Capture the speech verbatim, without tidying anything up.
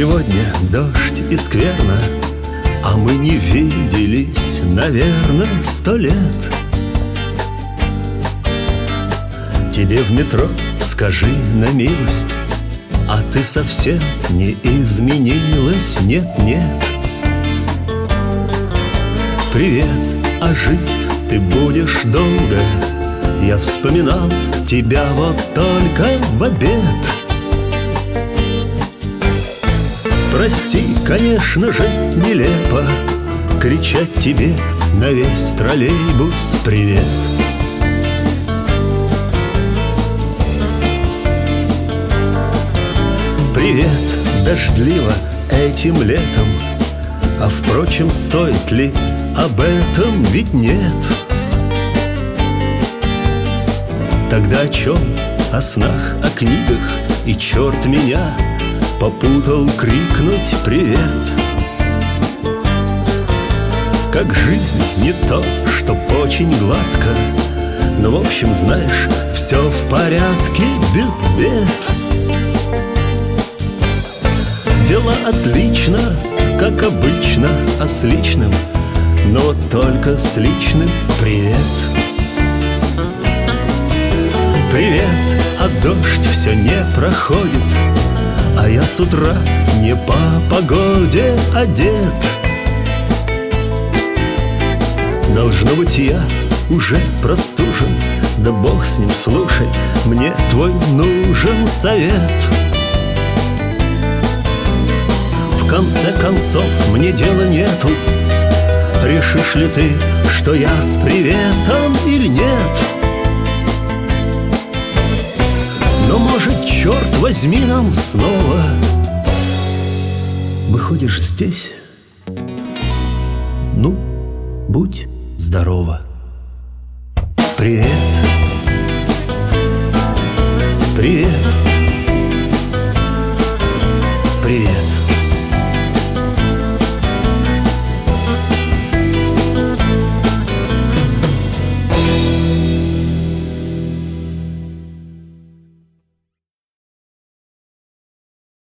Сегодня дождь и скверно, а мы не виделись, наверное, сто лет. Тебе в метро скажи на милость, а ты совсем не изменилась, нет-нет. Привет, а жить ты будешь долго. Я вспоминал тебя вот только в обед. Прости, конечно же, нелепо кричать тебе на весь троллейбус привет. Привет, дождливо этим летом, а впрочем, стоит ли об этом, ведь нет. Тогда о чем? О снах, о книгах, и черт меня попутал крикнуть привет. Как жизнь не то, чтоб очень гладко, но в общем, знаешь, все в порядке без бед. Дела отлично, как обычно, а с личным, но только с личным привет. Привет, а дождь все не проходит, а я с утра не по погоде одет. Должно быть, я уже простужен, да бог с ним, слушай, мне твой нужен совет. В конце концов, мне дела нету, решишь ли ты, что я с приветом или нет. Но, может, черт возьми, нам снова выходишь здесь? Ну, будь здорова. Привет.